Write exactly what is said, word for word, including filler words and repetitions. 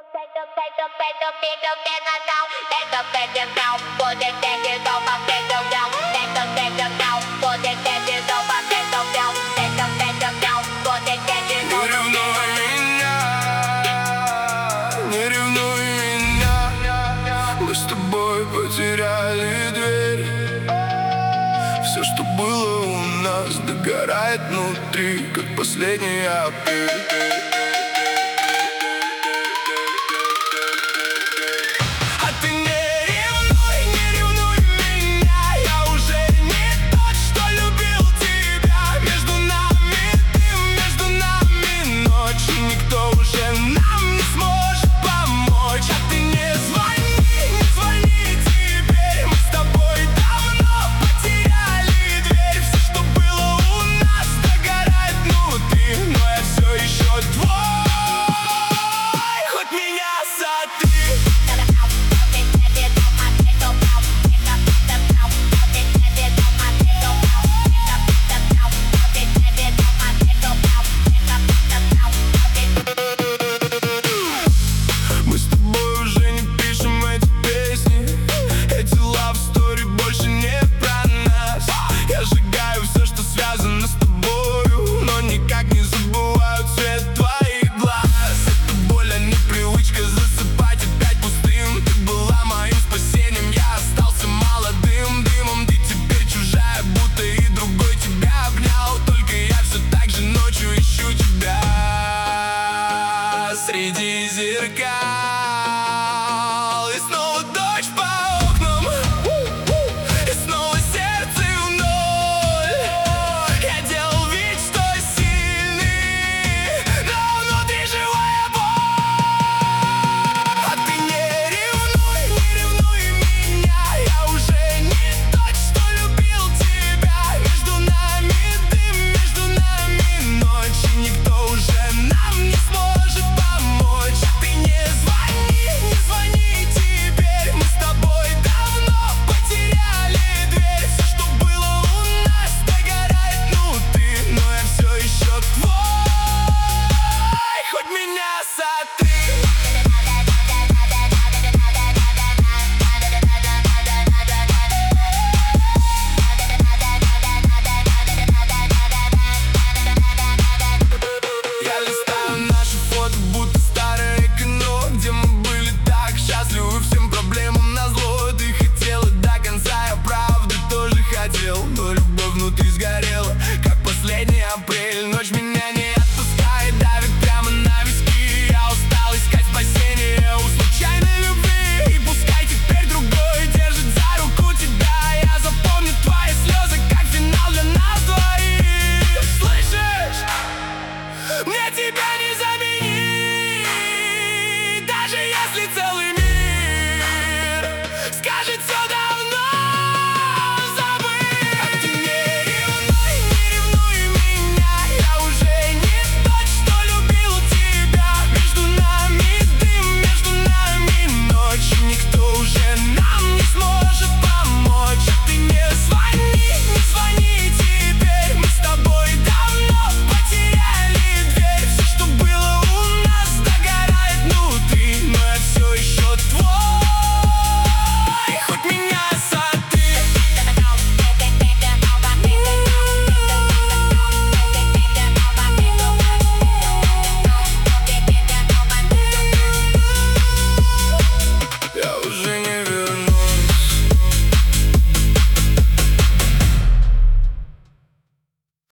ревнуй меня, не ревнуй меня. Мы с тобой потеряли дверь. Все, что было у нас, догорает внутри, как последний апрель. Среди зеркал, и снова дождь по окнам, и снова сердце в ноль. Я делал вид, что сильный, но внутри живая боль. А ты не ревнуй, не ревнуй меня. Я уже не тот, что любил тебя. Между нами дым, между нами ночь, и никто уже нам не сможет помочь. А ты не звони, не звони теперь. Мы с тобой давно потеряли дверь. Все, что было у нас, догорает внутри, но я все еще твой. Хоть меня сотри.